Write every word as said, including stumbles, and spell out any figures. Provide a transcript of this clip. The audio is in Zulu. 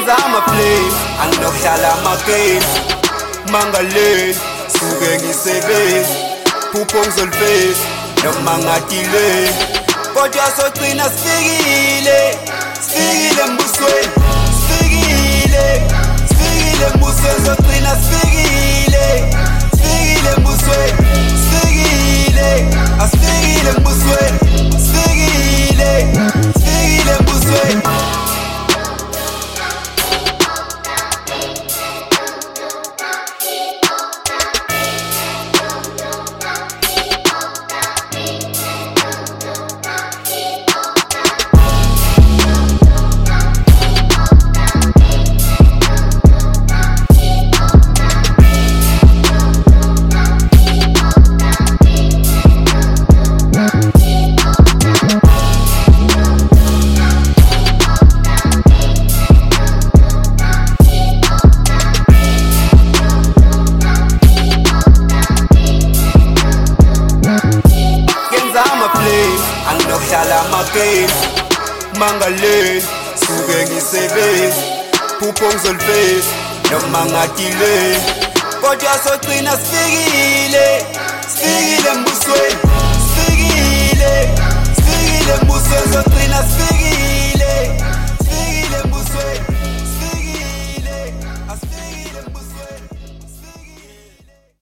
Ngenza ama-plane, anginokuhlala ama-games Mangaleni, suke ngisebenzi Phupho ngizolifeza, noma ngadile Kodwa sogcina sifikile Sifikile embusweni Sifikile Sifikile embusweni Sogcina sifikile Sifikile embusweni Sifikile Asifikile embusweni Sifikile Sifikile embusweni Anginokuhlala ama-games Mangaleni, suke ngisebenzi Phupho ngizolifeza, noma ngadile Kodwa sogcina sifikile Sifikile embusweni